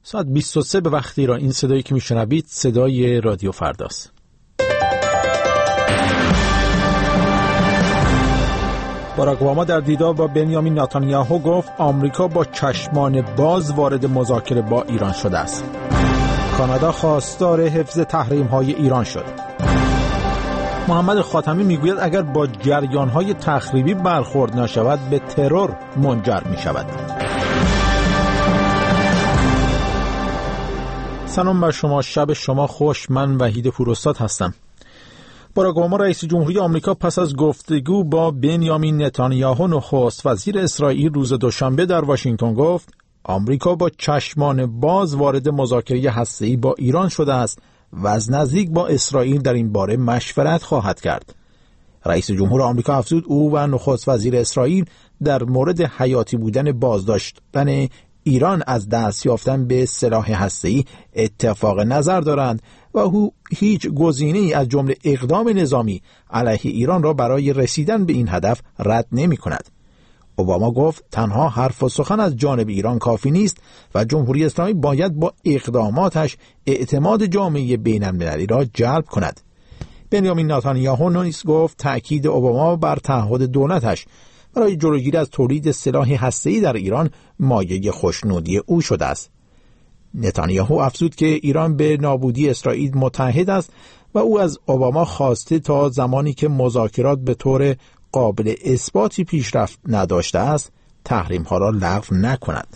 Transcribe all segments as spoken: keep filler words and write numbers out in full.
ساعت بیست و سه به وقت ایران. این صدایی که میشنوید صدای رادیو فرداست. باراک اوباما در دیدار با بنیامین نتانیاهو گفت آمریکا با چشمان باز وارد مذاکره با ایران شده است. کانادا خواستار حفظ تحریم‌های ایران شد. محمد خاتمی میگوید اگر با جریان‌های تخریبی برخورد نشود به ترور منجر می‌شود. سلام بر شما، شب شما خوش. من وحید پوراستاد هستم. باراک اوباما رئیس جمهوری آمریکا پس از گفتگو با بنیامین نتانیاهو نخست وزیر اسرائیل روز دوشنبه در واشنگتن گفت آمریکا با چشمان باز وارد مذاکره هسته‌ای با ایران شده است و از نزدیک با اسرائیل در این باره مشورت خواهد کرد. رئیس جمهور آمریکا افزود او و نخست وزیر اسرائیل در مورد حیاتی بودن بازداشتن ایران از دست یافتن به سلاح هسته‌ای اتفاق نظر دارند و او هیچ گزینه‌ای از جمله اقدام نظامی علیه ایران را برای رسیدن به این هدف رد نمی‌کند. اوباما گفت تنها حرف و سخن از جانب ایران کافی نیست و جمهوری اسلامی باید با اقداماتش اعتماد جامعه بین‌المللی را جلب کند. بنیامین نتانیاهو نیز گفت تأکید اوباما بر تعهد دولتش برای جلوگیری از تولید سلاح هسته‌ای در ایران مایه خوشنودی او شده است. نتانیاهو افزود که ایران به نابودی اسرائیل متحد است و او از اوباما خواسته تا زمانی که مذاکرات به طور قابل اثباتی پیشرفت نداشته است تحریم‌ها را لغو نکند.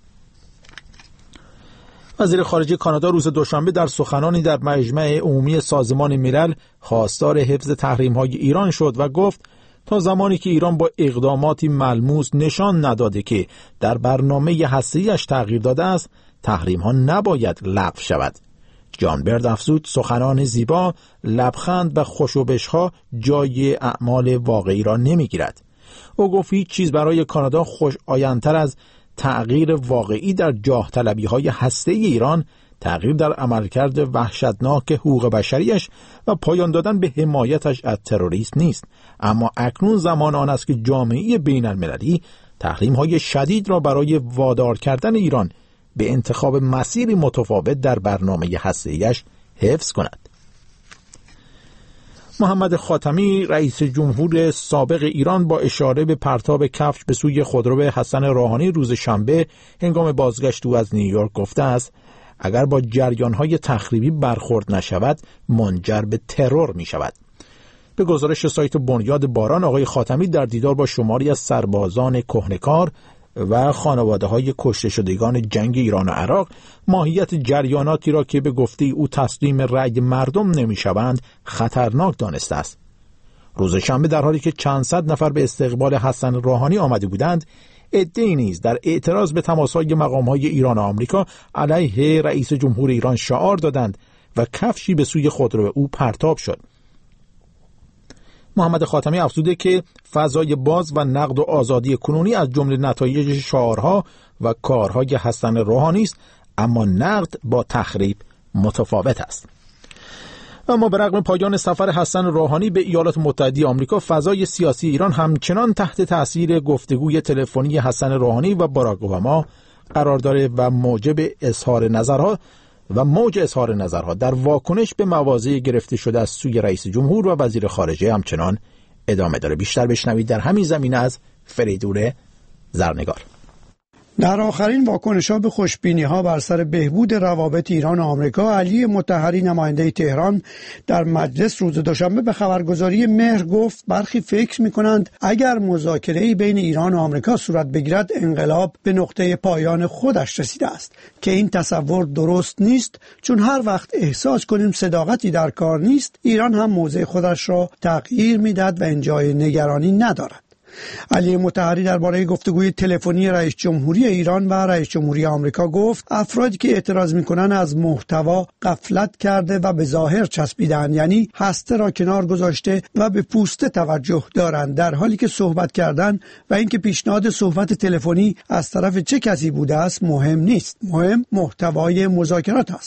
وزیر خارجه کانادا روز دوشنبه در سخنانی در مجمع عمومی سازمان ملل خواستار حفظ تحریم‌های ایران شد و گفت تا زمانی که ایران با اقداماتی ملموس نشان نداده که در برنامه هسته‌ایش تغییر داده است تحریم‌ها نباید لغو شود. جان برد افزود سخنان زیبا، لبخند و خوشوبش‌ها جای اعمال واقعی را نمی‌گیرد. او گفت هیچ چیز برای کانادا خوش آیندتر از تغییر واقعی در جاه طلبی‌های هسته‌ای ایران، تغییر در عملکرد وحشتناک حقوق بشریش و پایان دادن به حمایتش از تروریسم نیست. اما اکنون زمان آن است که جامعه بین‌المللی تحریم‌های شدید را برای وادار کردن ایران به انتخاب مسیری متفاوت در برنامه هسته‌ایش حفظ کند. محمد خاتمی رئیس جمهور سابق ایران با اشاره به پرتاب کفش به سوی خودرو حسن روحانی روز شنبه هنگام بازگشت او از نیویورک گفته است اگر با جریان‌های تخریبی برخورد نشود منجر به ترور می شود. به گزارش سایت بنیاد باران آقای خاتمی در دیدار با شماری از سربازان کهنه‌کار و خانواده‌های کشته شدگان جنگ ایران و عراق ماهیت جریاناتی را که به گفته او تسلیم رأی مردم نمی‌شوند خطرناک دانسته است. روز شنبه در حالی که چند صد نفر به استقبال حسن روحانی آمده بودند، عده‌ای نیز در اعتراض به تماس‌های مقام‌های ایران و آمریکا علیه رئیس جمهور ایران شعار دادند و کفشی به سوی خودرو او پرتاب شد. محمد خاتمی افزوده که فضای باز و نقد و آزادی کنونی از جمله نتایج شعارها و کارهای حسن روحانی است، اما نقد با تخریب متفاوت است. اما برغم پایان سفر حسن روحانی به ایالات متحده آمریکا، فضای سیاسی ایران همچنان تحت تأثیر گفتگوی تلفنی حسن روحانی و باراک اوباما قرار دارد و موجب اظهار نظرها و موج اظهار نظرها در واکنش به مواضع گرفته شده از سوی رئیس جمهور و وزیر خارجه همچنان ادامه داره. بیشتر بشنوید در همین زمینه از فریدون زرنگار. در آخرین واکنش‌ها به خوشبینی‌ها بر سر بهبود روابط ایران و آمریکا، علی مطهری نماینده تهران در مجلس روز دوشنبه به خبرگزاری مهر گفت برخی فکر می‌کنند اگر مذاکره‌ای بین ایران و آمریکا صورت بگیرد انقلاب به نقطه پایان خودش رسیده است که این تصور درست نیست، چون هر وقت احساس کنیم صداقتی در کار نیست ایران هم موضع خودش را تغییر می‌دهد و انجای نگرانی ندارد. علی مطهری درباره گفتگوی تلفنی رئیس جمهوری ایران و رئیس جمهوری آمریکا گفت افرادی که اعتراض می‌کنند از محتوا غفلت کرده و به ظاهر چسبیدند، یعنی هسته را کنار گذاشته و به پوسته توجه دارند، در حالی که صحبت کردن و اینکه پیشنهاد صحبت تلفنی از طرف چه کسی بوده است مهم نیست، مهم محتوای مذاکرات است.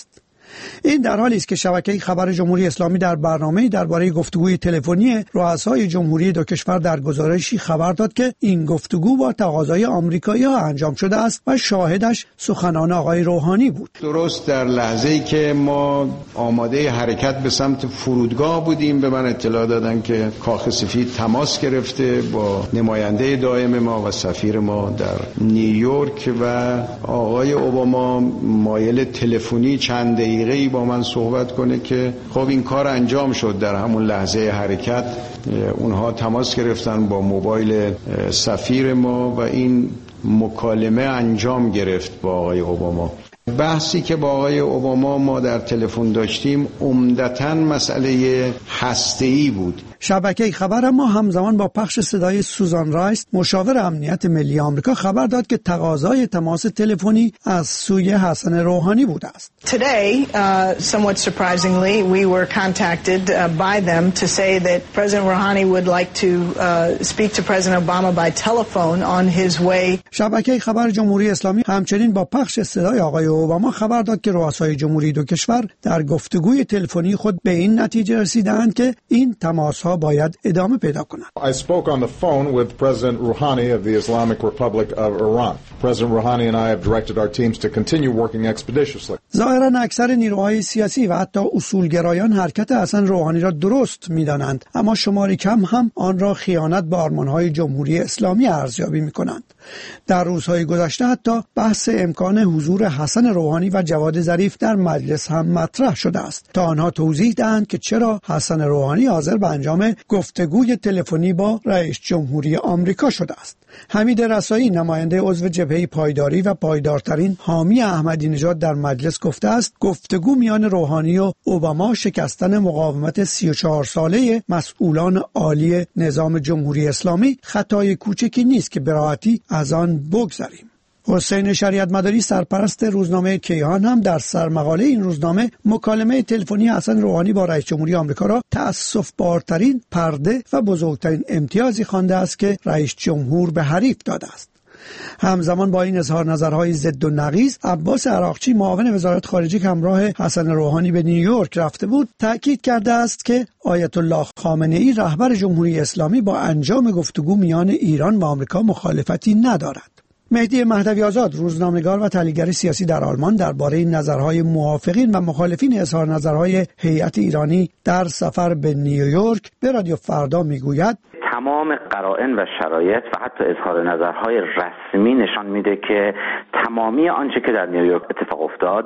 این در حالی است که شبکه خبر جمهوری اسلامی در برنامه‌ای درباره گفتگوی تلفنی رؤسای جمهوری دو کشور در گزارشی خبر داد که این گفتگو با تقاضای آمریکایی‌ها انجام شده است و شاهدش سخنان آقای روحانی بود. درست در لحظه‌ای که ما آماده حرکت به سمت فرودگاه بودیم به من اطلاع دادن که کاخ سفید تماس گرفته با نماینده دائم ما و سفیر ما در نیویورک و آقای اوباما مایل تلفنی چند دقیقه‌ای با من صحبت کنه که خب این کار انجام شد. در همون لحظه حرکت اونها تماس گرفتن با موبایل سفیر ما و این مکالمه انجام گرفت با آقای اوباما. بحثی که با آقای اوباما ما در تلفن داشتیم عمدتاً مسئله هسته‌ای بود. شبکه خبر ما همزمان با پخش صدای سوزان رایس مشاور امنیت ملی آمریکا خبر داد که تقاضای تماس تلفنی از سوی حسن روحانی بوده است. Today, uh, somewhat surprisingly, we were contacted uh, by them to say that President Rouhani would like to uh, speak to President Obama by telephone on his way. شبکه خبر جمهوری اسلامی همچنین با پخش صدای آقای اوباما خبر داد که رؤسای جمهوری دو کشور در گفتگوی تلفنی خود به این نتیجه رسیدند که این تماس‌ها باید ادامه پیدا کنند. I spoke on the phone with President Rouhani of the Islamic Republic of Iran. President Rouhani and I have directed our teams to continue working expeditiously. ظاهراً اکثر نیروهای سیاسی و حتی اصولگرایان حرکت حسن روحانی را درست می‌دانند، اما شماری کم هم آن را خیانت به آرمان‌های جمهوری اسلامی ارزیابی می‌کنند. در روزهای گذشته حتی بحث امکان حضور حسن روحانی و جواد ظریف در مجلس هم مطرح شده است تا آنها توضیح دهند که چرا حسن روحانی حاضر به انجام گفتگوی تلفنی با رئیس جمهوری آمریکا شده است. حمید رسایی نماینده عضو جبهه پایداری و پایدارترین حامی احمدی نژاد در مجلس گفته است گفتگو میان روحانی و اوباما شکستن مقاومت سی و چهار ساله مسئولان عالی نظام جمهوری اسلامی خطای کوچکی نیست که به راحتی از آن بگذریم. حسین شریعت مداری سرپرست روزنامه کیهان هم در سرمقاله این روزنامه مکالمه تلفنی حسن روحانی با رئیس جمهوری آمریکا را تأسف‌بارترین پرده و بزرگترین امتیازی خوانده است که رئیس جمهور به حریف داده است. همزمان با این اظهار نظرهای ضد و نقیض، عباس عراقچی معاون وزارت خارجه که همراه حسن روحانی به نیویورک رفته بود تاکید کرده است که آیت الله خامنه‌ای رهبر جمهوری اسلامی با انجام گفتگو میان ایران و آمریکا مخالفتی ندارد. مهدی مهدوی آزاد روزنامه‌نگار و تحلیلگر سیاسی در آلمان درباره نظرهای موافقین و مخالفین اظهار نظرهای هیئت ایرانی در سفر به نیویورک به رادیو فردا میگوید تمام قرائن و شرایط و حتی اظهار نظرهای رسمی نشان میده که تمامی آنچه که در نیویورک اتفاق افتاد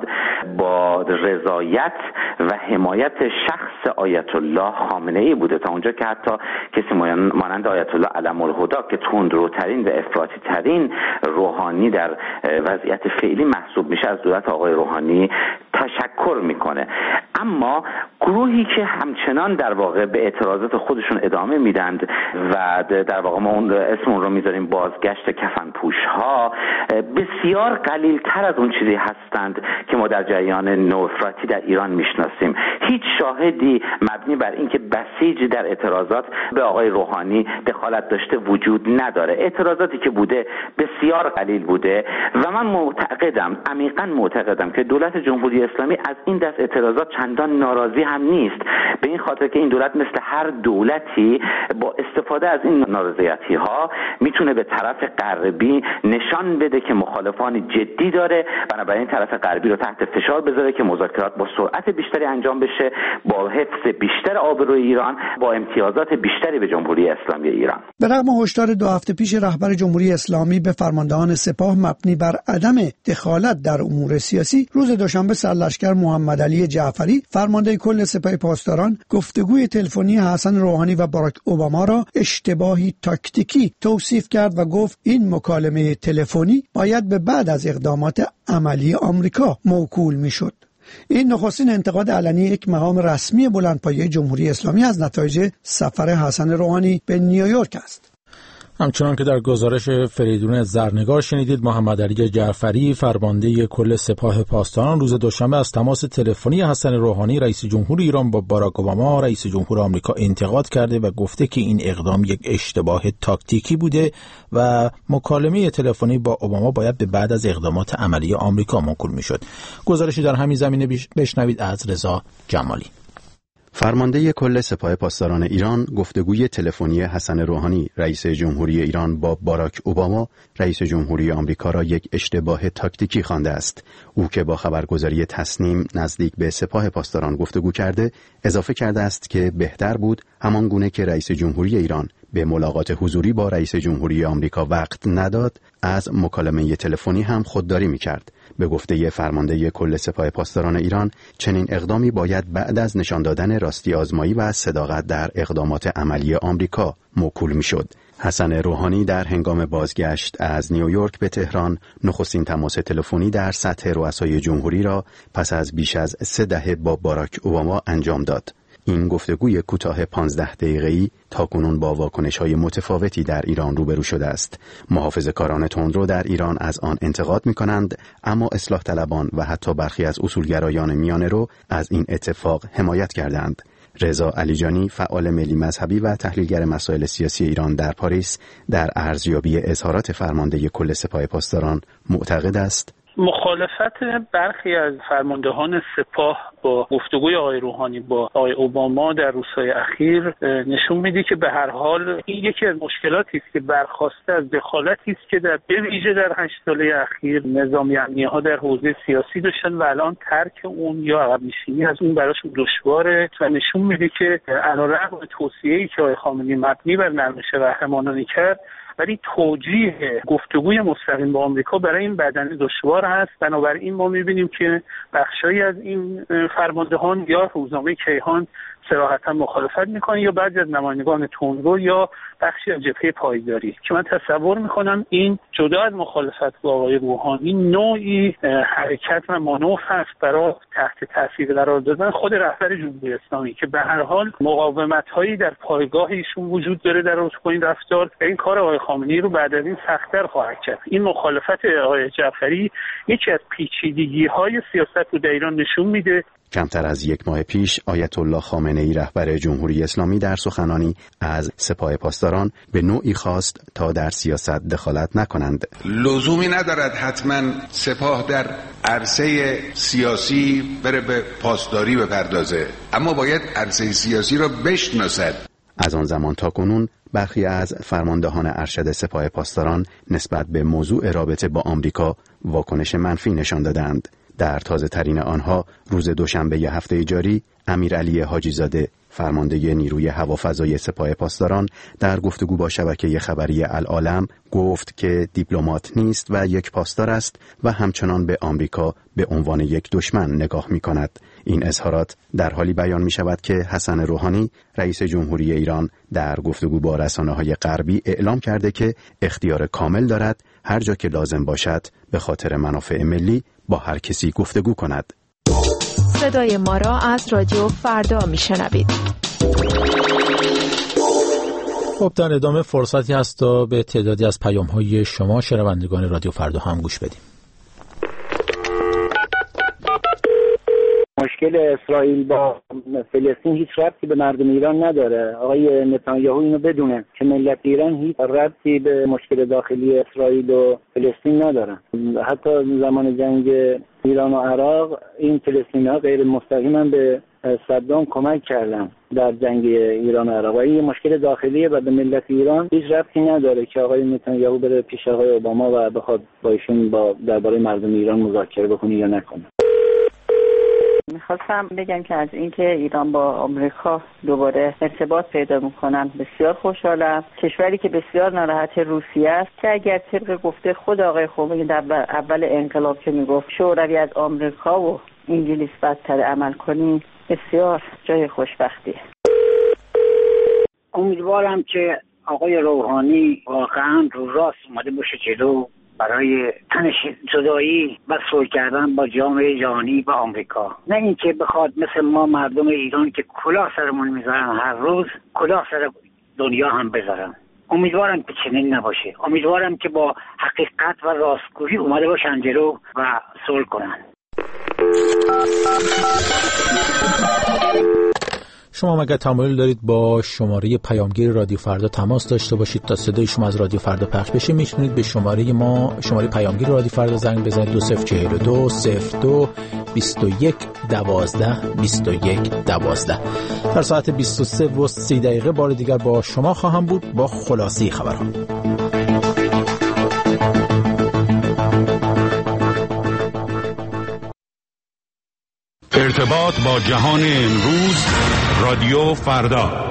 با رضایت و حمایت شخص آیت الله خامنه‌ای بوده، تا اونجا که حتی کسی مانند آیت الله علم‌الهدی که تندروترین و افراطی ترین روحانی در وضعیت فعلی محسوب میشه از دولت آقای روحانی تشکر میکنه. اما گروهی که همچنان در واقع به اعتراضات خودشون ادامه میدند و در واقع ما اون اسم اون رو میذاریم بازگشت کفنپوش ها، بسیار قلیل تر از اون چیزی هستند که ما در جریان نوافراطی در ایران میشناسیم. هیچ شاهدی مبنی بر اینکه بسیج در اعتراضات به آقای روحانی دخالت داشته وجود نداره. اعتراضاتی که بوده بسیار قلیل بوده و من معتقدم، عمیقاً معتقدم که دولت جمهوری اسلامی از این دست اعتراضات چندان ناراضی هم نیست، به این خاطر که این دولت مثل هر دولتی با استفاده از این نارضایتی ها میتونه به طرف غربی نشان بده که مخالفان جدی داره، بنابراین طرف غربی رو تحت فشار بذاره که مذاکرات با سرعت بیشتری انجام بشه، با حفظ بیشتر آبروی ایران، با امتیازات بیشتری به جمهوری اسلامی ایران. به رغم هشدار دو هفته پیش رهبر جمهوری اسلامی به فرماندهان سپاه مبنی بر عدم دخالت در امور سیاسی، روز دوشنبه سرلشکر محمد علی جعفری فرمانده کل سپاه پاسداران گفتگوی تلفنی حسن روحانی و باراک اوباما را اشتباهی تاکتیکی توصیف کرد و گفت این مکالمه تلفنی باید به بعد از اقدامات عملی آمریکا موکول میشد. این نخستین انتقاد علنی یک مقام رسمی بلندپایه جمهوری اسلامی از نتایج سفر حسن روحانی به نیویورک است. همچنان که در گزارش فریدون زرنگار شنیدید، محمد علی جعفری فرمانده کل سپاه پاسداران روز دوشنبه از تماس تلفنی حسن روحانی رئیس جمهور ایران با باراک اوباما رئیس جمهور آمریکا انتقاد کرده و گفته که این اقدام یک اشتباه تاکتیکی بوده و مکالمه تلفنی با اوباما باید به بعد از اقدامات عملی آمریکا موکول میشد. گزارشی در همین زمینه بشنوید از رضا جمالی. فرمانده کل سپاه پاسداران ایران گفتگوی تلفنی حسن روحانی رئیس جمهوری ایران با باراک اوباما رئیس جمهوری آمریکا را یک اشتباه تاکتیکی خوانده است. او که با خبرگزاری تصنیم نزدیک به سپاه پاسداران گفتگو کرده، اضافه کرده است که بهتر بود همان گونه که رئیس جمهوری ایران به ملاقات حضوری با رئیس جمهوری آمریکا وقت نداد، از مکالمه تلفنی هم خودداری می‌کرد. به گفته فرمانده کل سپاه پاسداران ایران، چنین اقدامی باید بعد از نشان دادن راستی آزمایی و صداقت در اقدامات عملی آمریکا موکول می‌شد. حسن روحانی در هنگام بازگشت از نیویورک به تهران نخستین تماس تلفنی در سطح رؤسای جمهوری را پس از بیش از سه دهه با باراک اوباما انجام داد. این گفتگوی کوتاه پانزده دقیقه‌ای تاکنون با واکنش‌های متفاوتی در ایران روبرو شده است. محافظه‌کاران تندرو در ایران از آن انتقاد می‌کنند، اما اصلاح طلبان و حتی برخی از اصولگرایان میانه‌رو از این اتفاق حمایت کردند. رضا علیجانی، فعال ملی مذهبی و تحلیلگر مسائل سیاسی ایران در پاریس، در ارزیابی اظهارات فرمانده کل سپاه پاسداران معتقد است مخالفت برخی از فرماندهان سپاه با گفتگوی آقای روحانی با آقای اوباما در روزهای اخیر نشون میده که به هر حال این یکی از مشکلاتی است که برخواسته از دخالتی است که در به ویژه در هشت ساله اخیر نظامی امنیه‌ها در حوزه سیاسی داشتن و الان ترک اون یا عقب نشینی از اون براشون دشواره و نشون میده که علیرغم توصیه‌ای که آقای خامنه‌ای مبنی بر نرمش قهرمانانه کرد، ولی توجیه گفتگوی مستقیم با آمریکا برای این بدنه دشوار هست. بنابراین ما می‌بینیم که بخشایی از این فرماندهان یا روزنامه کیهان صراحتا مخالفت میکنن یا بعضی از نمایندگان تندرو یا بخشی از جبهه پایداری که من تصور میکنم این جدا از مخالفت با آقای روحانی نوعی حرکت و مانور هست برای تحت تاثیر قرار دادن خود رهبر جمهوری اسلامی که به هر حال مقاومت‌هایی در پایگاه ایشون وجود داره در رابطه با این رفتار و این کار آقای خامنه‌ای رو بعد از این سخت‌تر خواهد کرد. این مخالفت آقای جعفری یکی از پیچیدگی‌های سیاست رو در ایران نشون میده. کمتر از یک ماه پیش آیت الله خامنه‌ای رهبر جمهوری اسلامی در سخنانی از سپاه پاسداران به نوعی خواست تا در سیاست دخالت نکنند. لزومی ندارد حتما سپاه در عرصه سیاسی بره به پاسداری بپردازه، اما باید عرصه سیاسی را بشناسد. از آن زمان تا کنون برخی از فرماندهان ارشد سپاه پاسداران نسبت به موضوع رابطه با آمریکا واکنش منفی نشان دادند. در تازه ترین آنها روز دوشنبه هفته جاری امیرعلی حاجی زاده فرمانده نیروی هوافضای سپاه پاسداران در گفتگو با شبکه خبری العالم گفت که دیپلمات نیست و یک پاسدار است و همچنان به آمریکا به عنوان یک دشمن نگاه می کند. این اظهارات در حالی بیان می شود که حسن روحانی رئیس جمهوری ایران در گفتگو با رسانه‌های غربی اعلام کرده که اختیار کامل دارد هر جا که لازم باشد به خاطر منافع ملی با هر کسی گفتگو کند. صدای ما را از رادیو فردا میشنوید. خب در ادامه فرصتی هست تا به تعدادی از پیام‌های شما شنوندگان رادیو فردا هم گوش بدیم. مشکل اسرائیل با فلسطین هیچ ربطی به مردم ایران نداره. آقای نتانیاهو اینو بدونه که ملت ایران هیچ ربطی به مشکل داخلی اسرائیل و فلسطین ندارن. حتی زمان جنگ ایران و عراق این فلسطینی‌ها غیر مستقیما به صدام کمک کردن در جنگ ایران و عراق. این مشکل داخلیه و به ملت ایران هیچ ربطی نداره که آقای نتانیاهو بره پیش آقای اوباما و بخواد با ایشون با درباره مردم ایران مذاکره بکنه یا نکنه. میخواستم بگم که از اینکه ایران با آمریکا دوباره ارتباط پیدا میکنن بسیار خوشحالم. کشوری که بسیار ناراحت روسیه است که اگر طبق گفته خود آقای خمینی در اول انقلاب که میگفت شوروی از آمریکا و انگلیس بدتر عمل کنیم، بسیار جای خوشبختیه. امیدوارم که آقای روحانی واقعا رو راست اومده باشه جلو برای تنش جدایی و صلح کردن با جامعه جهانی و آمریکا، نه اینکه بخواد مثل ما مردم ایران که کلاه سرمون میذارن هر روز کلاه سر دنیا هم بذارن. امیدوارم که چنین نباشه. امیدوارم که با حقیقت و راستگویی اومده باشن جلو و صلح کنن. شما مگر تمایل دارید با شماره پیامگیر رادیو فردا تماس داشته باشید تا صدای شما از رادیو فردا پخش بشه، میتونید به شماره ما، شماره پیامگیر رادیو فردا زنگ بزنید دو صفر چهل و دو صفر دو بیست و یک دوازده بیست و یک دوازده. در ساعت بیست و سه و سی دقیقه بار دیگر با شما خواهم بود با خلاصه خبرها. ارتباط با جهان امروز، رادیو فردا.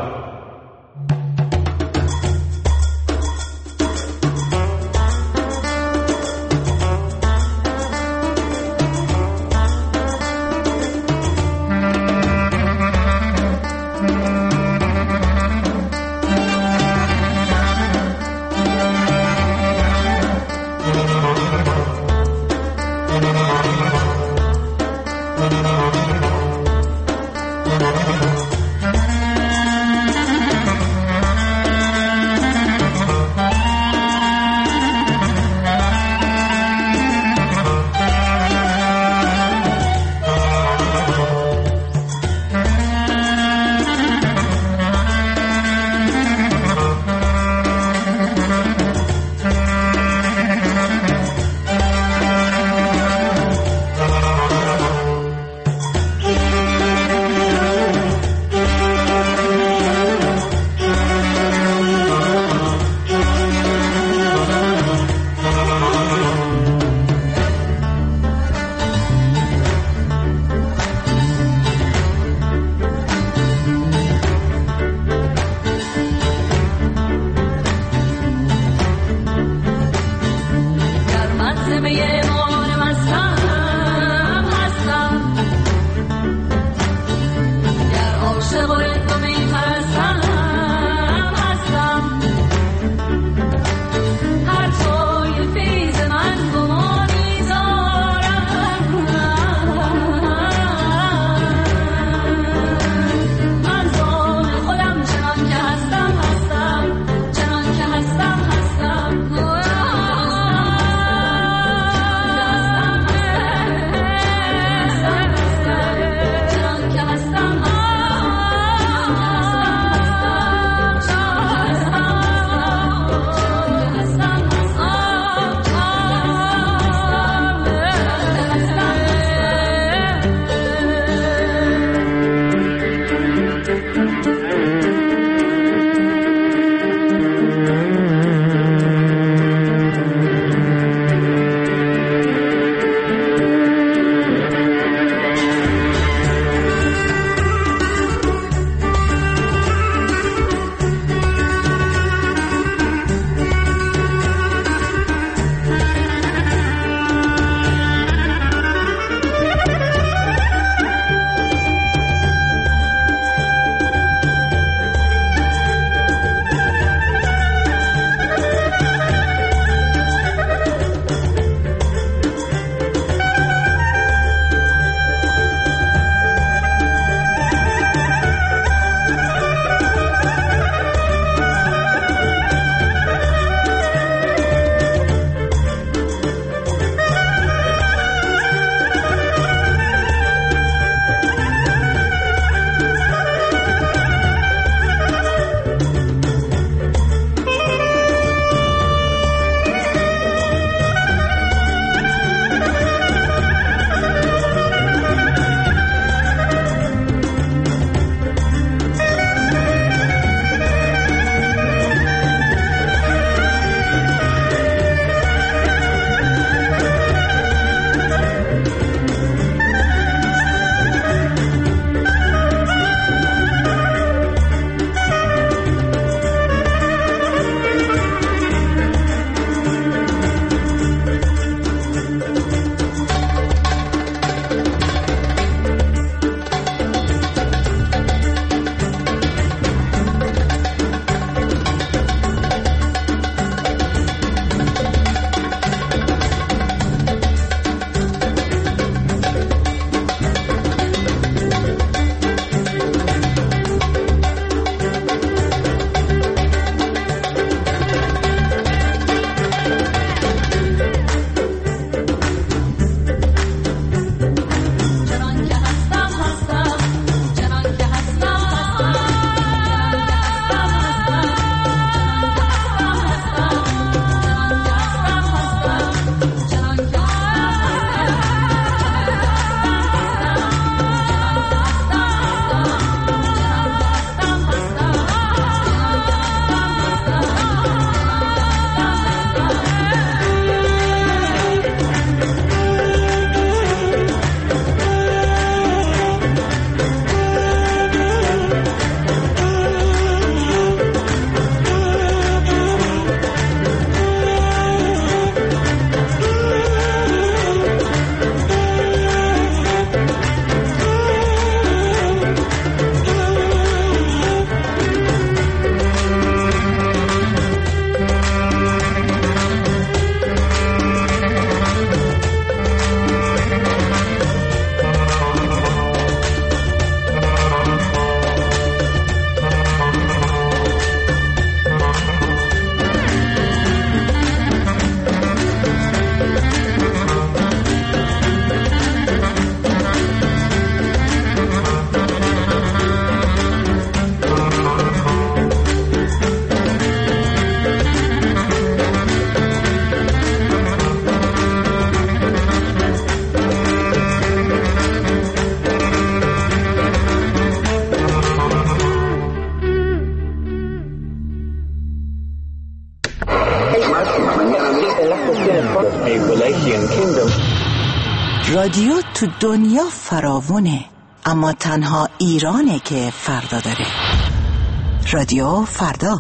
رادیو تو دنیا فراوونه، اما تنها ایرانه که فردا داره. رادیو فردا.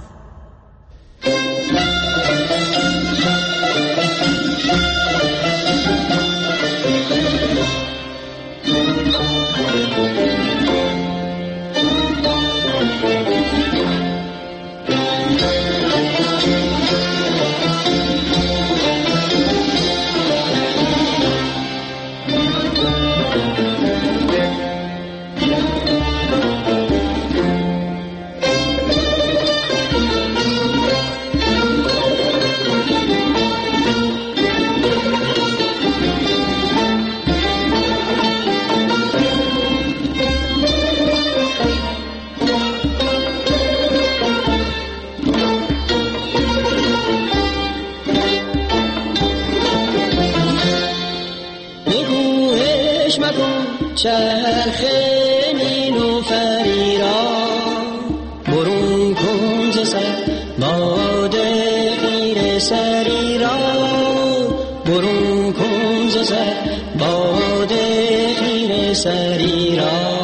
چرخ نیلوفری را برون کن ز سر، باد غیر سری را برون کن ز سر، باد غیر سری را.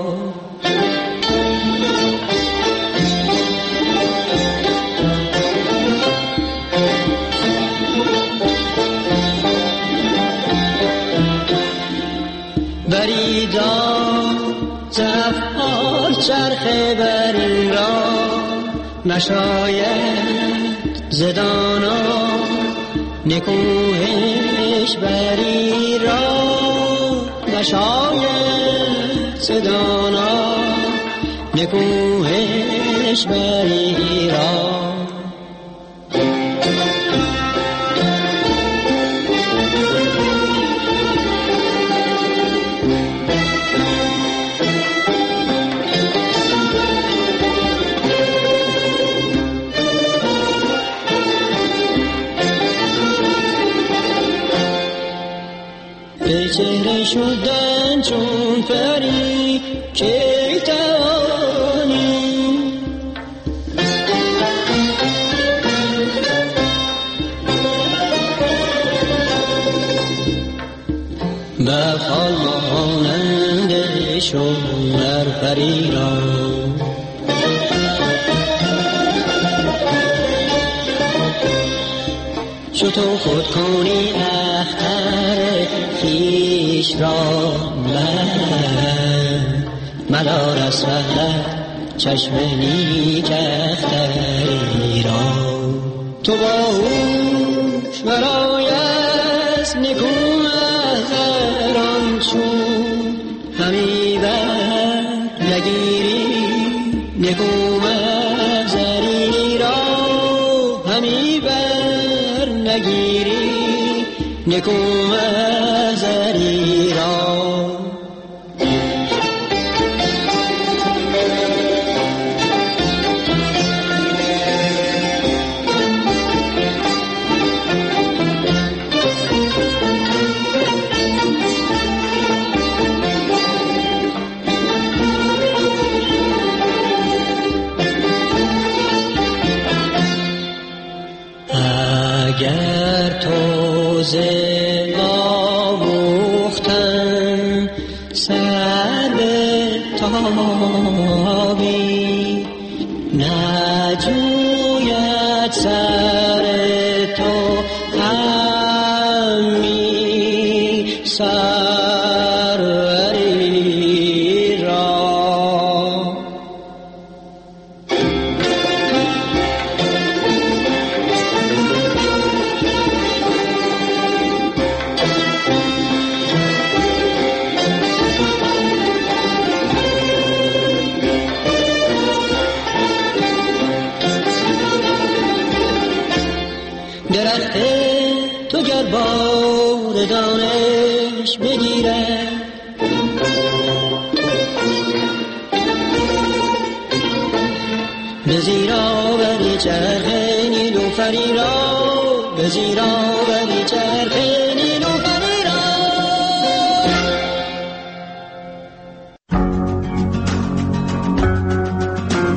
چرخ برین را نشاید زدانا، نکوهش بری را نشاید زدانا، نکوهش بری را. چهره شدن چون پری که توانی، بخال مانند شوهر پری را. چو تو خود کنی اختر خویش را، من مدار از فقط چشم نیک اختری را. تو باهوش برای از نکو اختران چون همی بر نگیری، نکو مزری را همی بر نگیری، نکو مزری را. اگر تو ز آموختن سر به تابی، نجوید سر تو همی سروری را. درخت تو گر بار دانش بگیرد، به زیرا بری چرخ نیلوفری را، به زیرا بری چرخ نیلوفری را.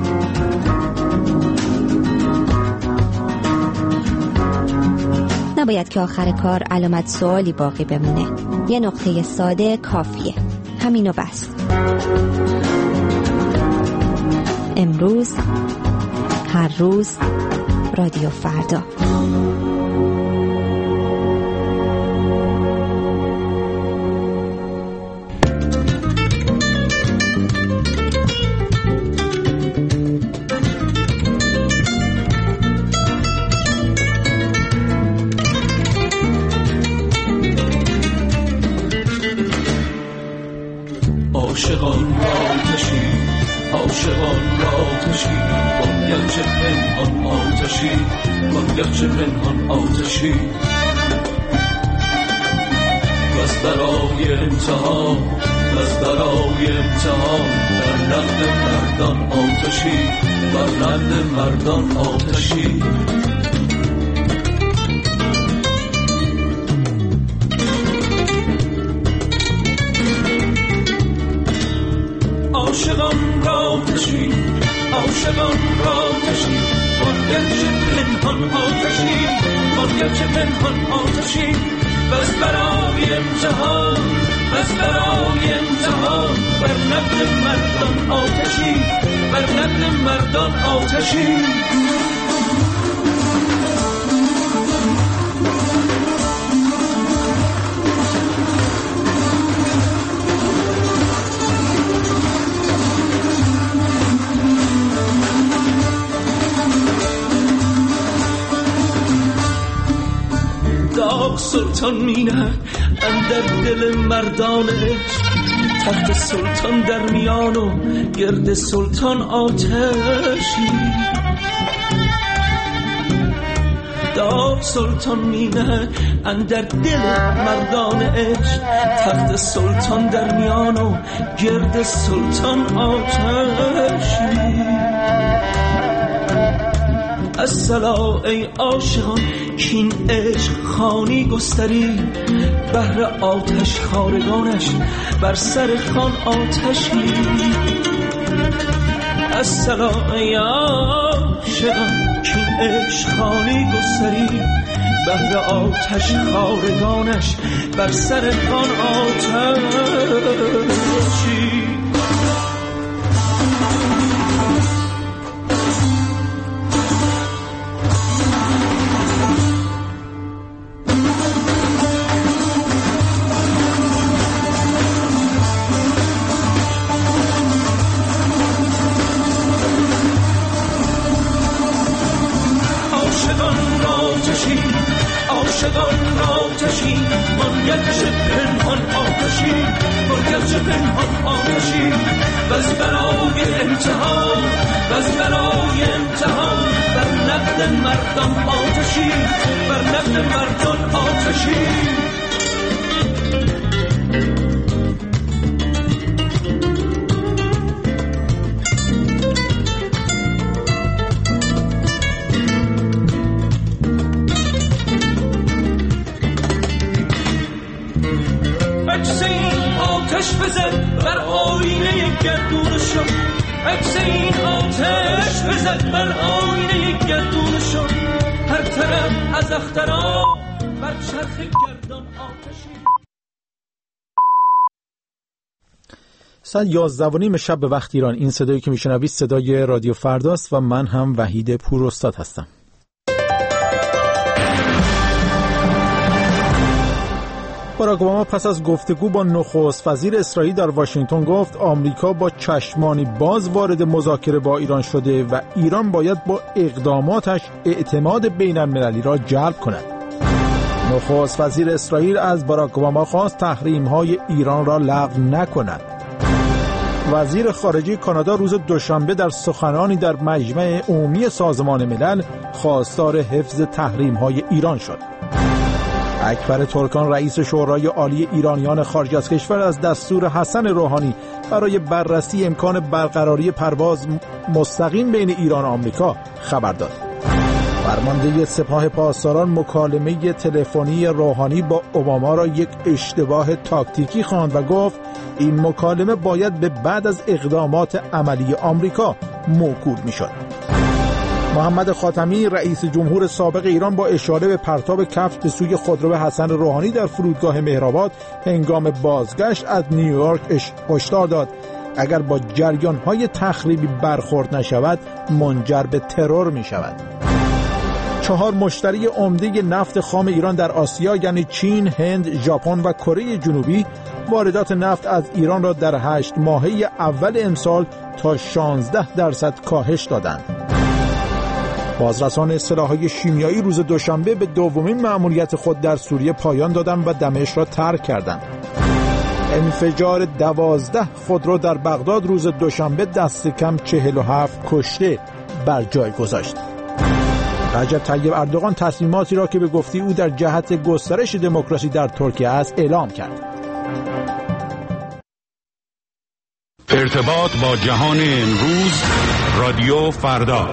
نباید نباید که آخر کار علامت سوالی باقی بمونه. یه نقطه ساده کافیه. همینو بس. امروز، هر روز، رادیو فردا. عاشقان آتشی، عاشقان آتشی، با گرچه پنهان آتشی، با گرچه پنهان آتشی، بس برای امتحان، بس برای امتحان، بر نقد مردان آتشی، بر نقد مردان آتشی. عاشقان را آتشی، عاشقان را آتشی، با گرچه پنهان آتشی، با گرچه پنهان آتشی، بس برای امتحان، بس برای امتحان، بر نقد مردان آتشی، بر نقد مردان آتشی. داغ سلطان مینه اندر دل مردانه، تخت سلطان در میان و گرد سلطان آتشی. داغ سلطان مینه اندر دل مردان عشق، تخت سلطان در میان و گرد سلطان آتشی. الصلا ای عاشقان کین عشق خانی گستری، بهر آتش خارگانش بر سر خان آتشی. الصلا ای عاشقان کین عشق خانی گستری، بهر آتش خارگانش بر سر خان آتشی. عاشقان آتشی، من گرچه پنهان آتشی، من گرچه پنهان آتشی، بس برای امتحان، بس برای امتحان، بر نقد مردان آتشی، بر نقد مردان آتشی. آتش بزن بر آینه گردونشون، عکس این آتش بزن بر آینه گردونشون، هر طرف از اختران بر چرخ گردان آتشی. ساعت یازده و نیم شب به وقت ایران. این صدایی که میشنوید صدای رادیو فرداست و من هم وحید پوراستاد هستم. باراک اوباما پس از گفتگو با نخست وزیر اسرائیل در واشنگتن گفت آمریکا با چشمانی باز وارد مذاکره با ایران شده و ایران باید با اقداماتش اعتماد بین المللی را جلب کند. نخست وزیر اسرائیل از باراک اوباما خواست تحریم‌های ایران را لغو نکند. وزیر خارجه کانادا روز دوشنبه در سخنانی در مجمع عمومی سازمان ملل خواستار حفظ تحریم‌های ایران شد. اکبر ترکان رئیس شورای عالی ایرانیان خارج از کشور از دستور حسن روحانی برای بررسی امکان برقراری پرواز مستقیم بین ایران و آمریکا خبر داد. فرمانده سپاه پاسداران مکالمه تلفنی روحانی با اوباما را یک اشتباه تاکتیکی خواند و گفت این مکالمه باید به بعد از اقدامات عملی آمریکا موکول می‌شد. محمد خاتمی رئیس جمهور سابق ایران با اشاره به پرتاب کفش به سوی خودرو حسن روحانی در فرودگاه مهرآباد هنگام بازگشت از نیویورک هشدار داد اگر با جریان‌های تخریبی برخورد نشود منجر به ترور می‌شود. چهار مشتری عمده نفت خام ایران در آسیا یعنی چین، هند، ژاپن و کره جنوبی واردات نفت از ایران را در هشت ماهه اول امسال تا شانزده درصد کاهش دادند. بازرسان سلاح‌های شیمیایی روز دوشنبه به دومین مأموریت خود در سوریه پایان دادند و دمشق را ترک کردند. انفجار دوازده خودرو در بغداد روز دوشنبه دست کم چهل و هفت کشته بر جای گذاشت. رجب طیب اردوغان تصمیماتی را که به گفته او در جهت گسترش دموکراسی در ترکیه است اعلام کرد. ارتباط با جهان امروز، رادیو فردا.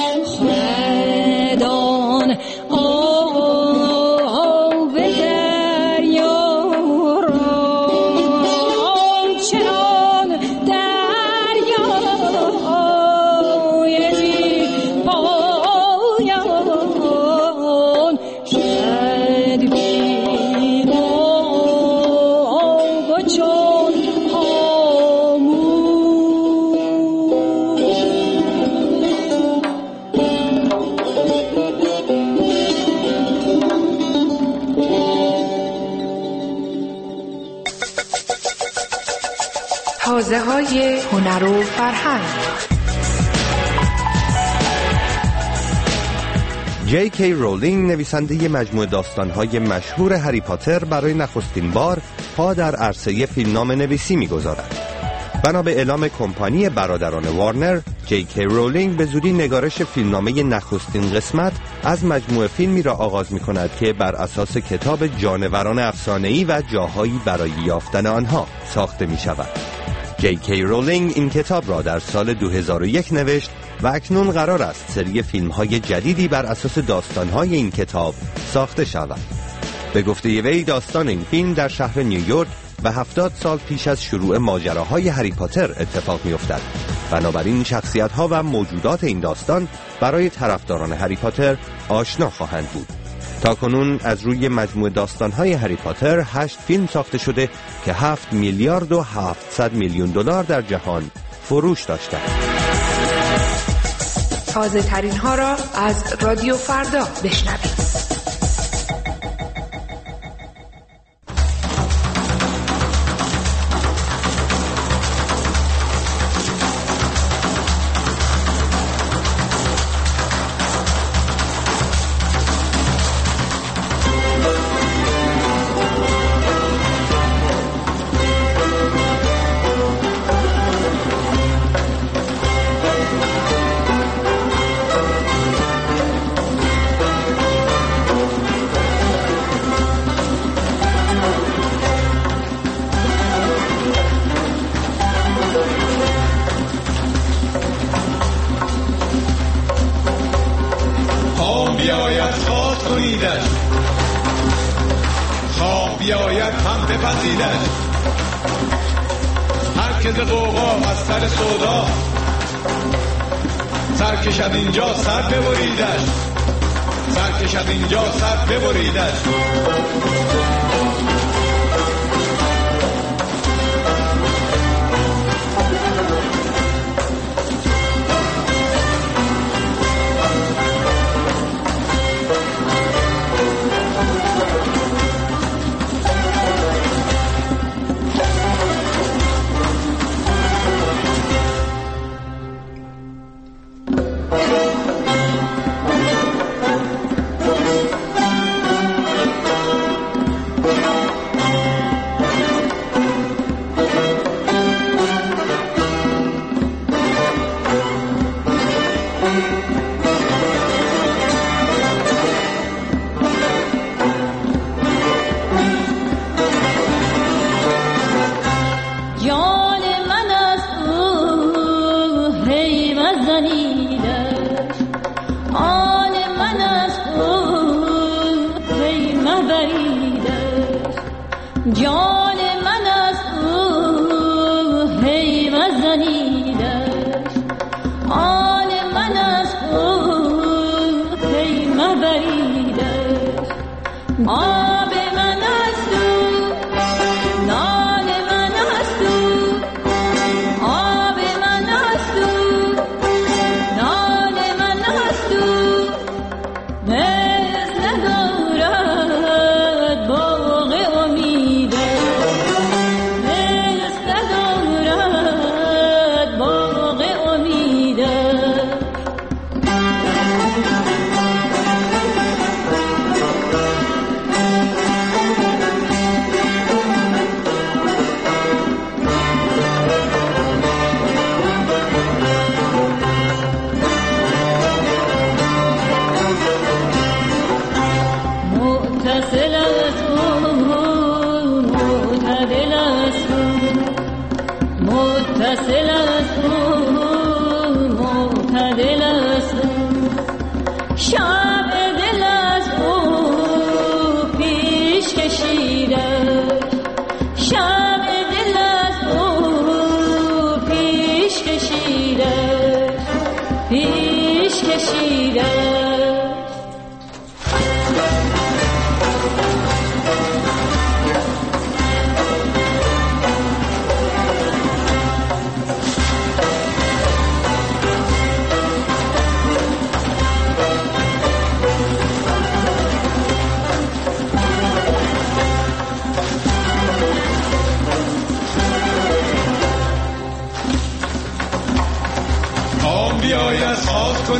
خدان آب حوزه های هنر و فرهنگ. جی کی رولینگ، نویسنده مجموعه داستان‌های مشهور هری پاتر، برای نخستین بار پا در عرصه فیلمنامه نویسی می‌گذارد. بنا به اعلام کمپانی برادران وارنر، جی کی رولینگ به زودی نگارش فیلمنامه نخستین قسمت از مجموعه فیلمی را آغاز می‌کند که بر اساس کتاب جانوران افسانه‌ای و جاهایی برای یافتن آنها ساخته می‌شود. جی کی رولینگ این کتاب را در سال دو هزار و یک نوشت و اکنون قرار است سری فیلم‌های جدیدی بر اساس داستان‌های این کتاب ساخته شود. به گفته وی، داستان این فیلم در شهر نیویورک و هفتاد سال پیش از شروع ماجراهای هری پاتر اتفاق می‌افتد. بنابراین شخصیت‌ها و موجودات این داستان برای طرفداران هری پاتر آشنا خواهند بود. تاکنون از روی مجموعه داستان‌های هری پاتر هشت فیلم ساخته شده که هفت میلیارد و هفتصد میلیون دلار در جهان فروش داشتند. تازه ترین ها را از رادیو فردا بشنوید.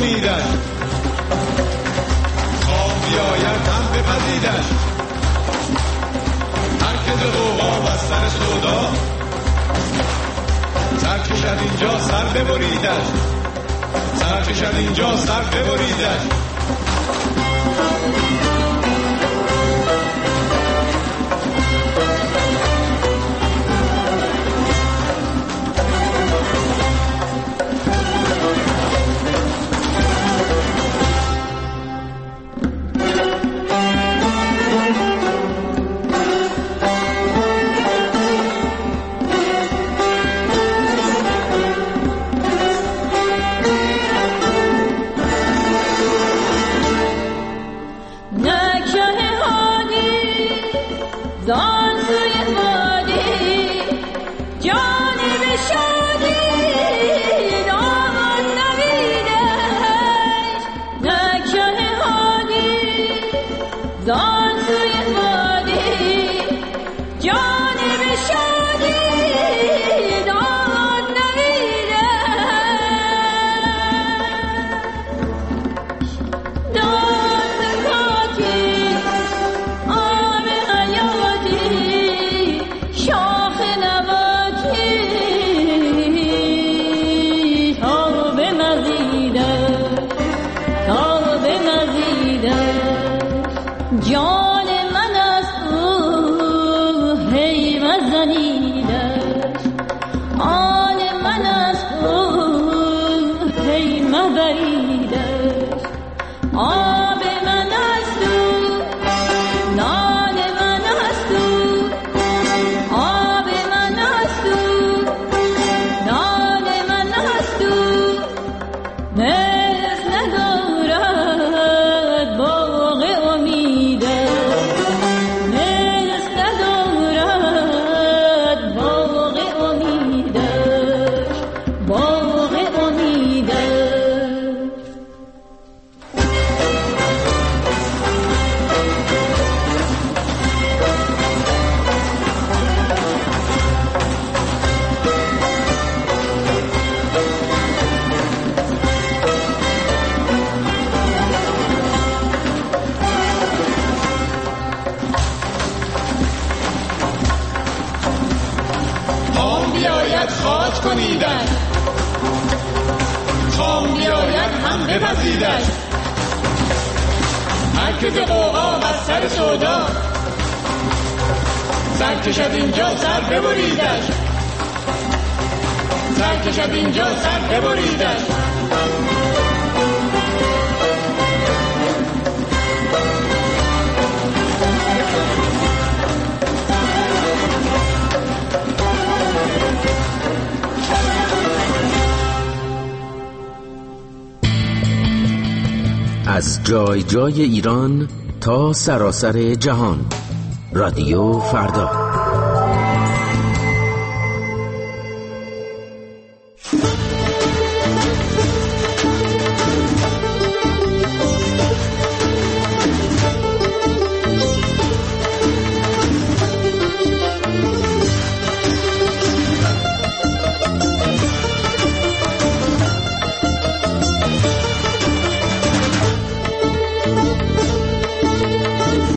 کنیدش، تا بیاید هم بپذیدش. هر که ز غوغا و سر سودا سر کشد اینجا سر ببریدش، سر کشد اینجا سر ببریدش. از جای جای ایران تا سراسر جهان، رادیو فردا.